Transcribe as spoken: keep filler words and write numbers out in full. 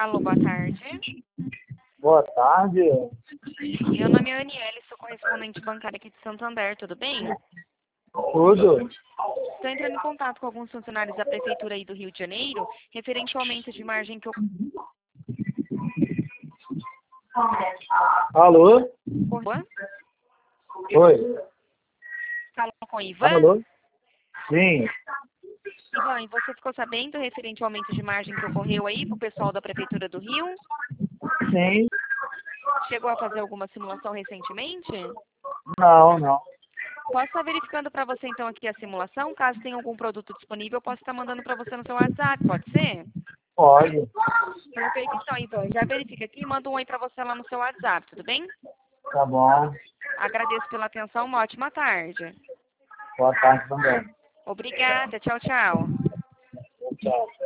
Alô, boa tarde. Boa tarde. Meu nome é Aniele, sou correspondente bancária aqui de Santander, tudo bem? Tudo? Estou entrando em contato com alguns funcionários da Prefeitura aí do Rio de Janeiro, referente ao aumento de margem que Alô? ocorreu. Oi. Falou com o Ivan? Alô? Sim. Ivan, e você ficou sabendo referente ao aumento de margem que ocorreu aí para o pessoal da Prefeitura do Rio? Sim. Chegou a fazer alguma simulação recentemente? Não, não. Posso estar verificando para você então aqui a simulação? Caso tenha algum produto disponível, eu posso estar mandando para você no seu WhatsApp, pode ser? Pode. Perfeito, então, Ivan. Já verifica aqui e manda um oi para você lá no seu WhatsApp, tudo bem? Tá bom. Agradeço pela atenção, uma ótima tarde. Boa tarde também. Obrigada, tchau, tchau. Tchau.